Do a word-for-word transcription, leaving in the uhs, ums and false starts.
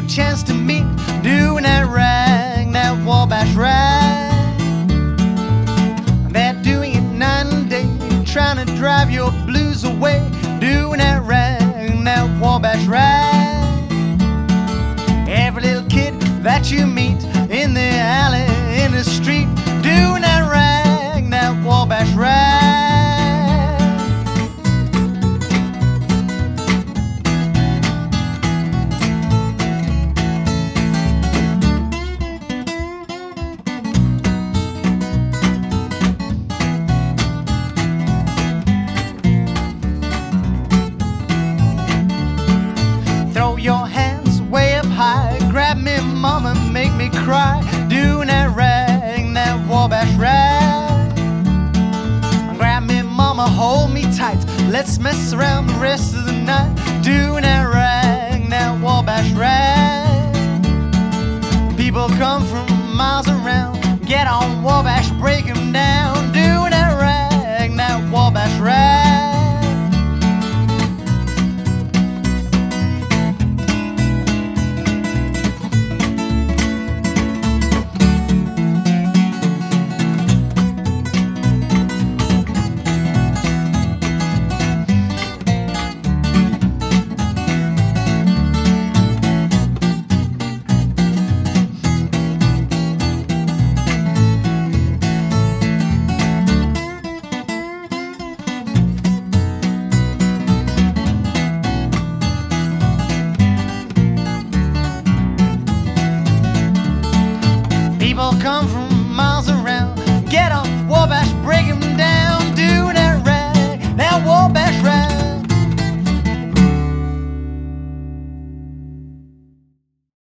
chance to meet, doing that rag, that Wabash rag. They're doing it night and day, trying to drive your blues away, doing that rag, that Wabash rag. Every little kid that you meet in the alley, in the street, doing that rag, that Wabash rag. Throw your hands way up high, grab me, mama, make me cry, doing that rag, that Wabash rag. Grab me, mama, hold me tight, let's mess around the rest of the night, doing that rag, that Wabash rag. People come from miles around, get on Wabash, break 'em down, doing that rag, that Wabash rag.